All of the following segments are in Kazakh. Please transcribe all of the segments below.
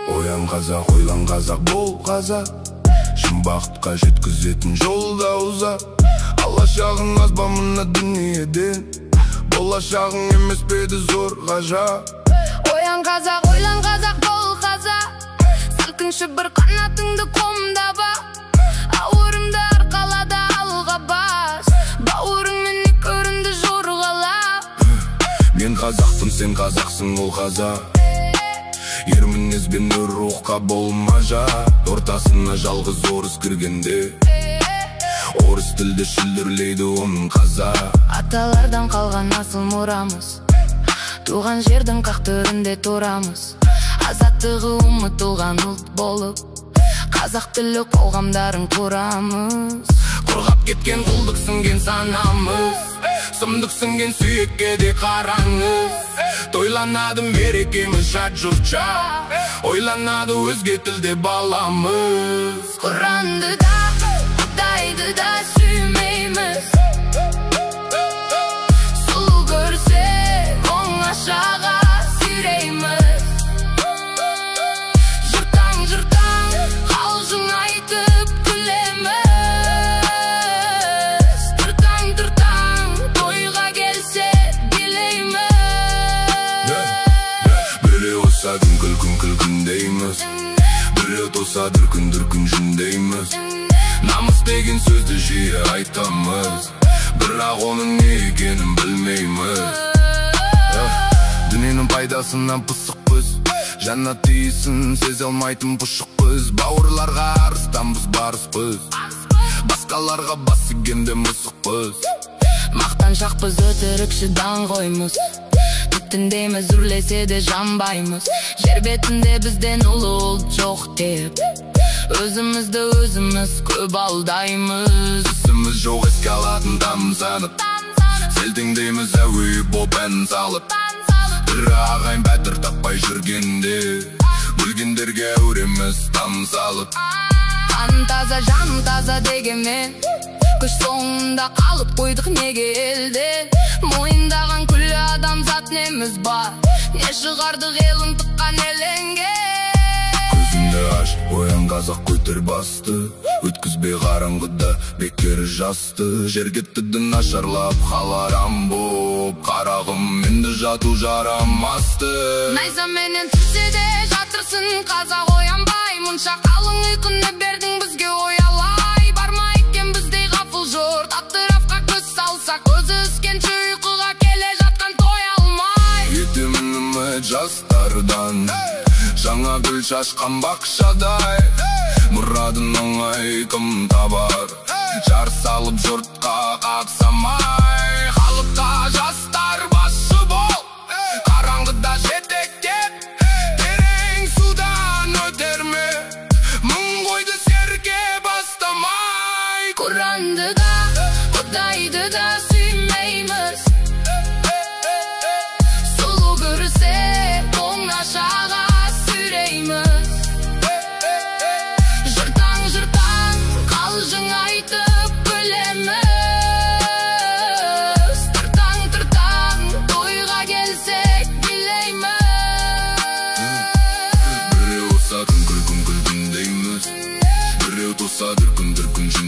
Оян қазақ, ойлан қазақ, бол қазақ. Шын бақытқа жеткізетін жолда ұзақ. Алашағың аз ба мына дүниеден, болашағың емес пе еді зор ғажап. Оян қазақ, ойлан қазақ, бол қазақ. Сілкінші бір қанатыңды қомдaba, ауырымды арқалада алға бас. Бауырыңмен көрінді жорғалап. Мен қазақпын, сен қазақсың, ол қазақ. Ер мінезбен өр рухқа болма жат. Ортасына жалғыз орыс кіргенде, орыс тілді шүлдірлейді оның қазақ. Аталардан қалған асыл мұрамыз, туған жердің қақ төрінде тұрамыз. Азаттығы ұмытылған ұлт болып, қазақ тілі қоғамдарын құрамыз. Құрғап кеткен құлдық сіңген санамыз, сұмдық сіңген сүйекке де қараңыз. Тойланады мерекеміз жат жұртша, ойланады өзге тілде баламыз. Құранды да, Құдайды да сүймейміз. Сұлу көрсек оңашаға сүйрейміз. Жыртаң қалжың айтып күлеміз. Тұртаң тойға келсе билейміз. Біреу оса күн дейміз, біреу тоса дүркін жүндейміз. Намыс деген сөзді жиі айтамыз, бірақ оның не екенін білмейміз. Дүниенің пайдасынан пысықпыз, жаннат иісін сезе алмайтын пұшықпыз. Бауырларға арыстанбыз, барыспыз, басқаларға бас игенде мысықпыз. Мақтаншақпыз, өтірікші даңғоймыз, түтіндейміз, үрлесе де жанбаймыз. Жер бетінде бізден ұлы ұлт жоқ деп, өзімізді өзіміз көп алдаймыз. Ісіміз жоқ еске алатын тамсанып, селтеңдейміз әуе боп ән салып. Бірі ағайын бәтір таппай жүргенде, өлгендерге әуреміз там салып. Қан таза, жан таза дегенмен, күш соңында қалып қойдық неге елде. Мойындаған күлі адамзат неміз бар, не шығардық елін тұққан елеңге. Көзіңді аш, оян қазақ, көтер басты, өткізбей қараңғыда бекер жасты. Жер кетті нашарлап халарам боп, қарағым менді жату жарамасты. Найзаменен түссе де жатырсың қазақ, оянбай. Мұнша қалың ұйқыны бердің бізге оялай. Барма екен біздей ғафыл жұрт, атырапқа көз салса, көзі үскенше ұйқыға келе жатқан той алмай. Етемін үміт жастардан, жаңа гүл шашқан бақшадай. Мұрадын оңай кім табар, жар салып жұртқа қапсамай. Халыққа жастар басшы бол, қараңғыда жетектеп, терең судан өтерме, мың қойды серке бастамай. Құранды да, Құдайды да сүймейміз. Сұлу көрсек оңашаға сүйрейміз. Жыртаң қалжың айтып күлеміз. Тұртаң тойға келсек билейміз. Біреу оса күн дейміз, біреу тоса дүркін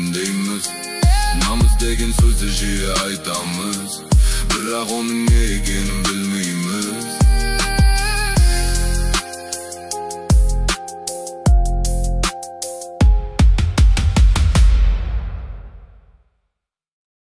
жүндейміз. Намыс деген сөзді жиі айтамыз, бірақ оның не екенін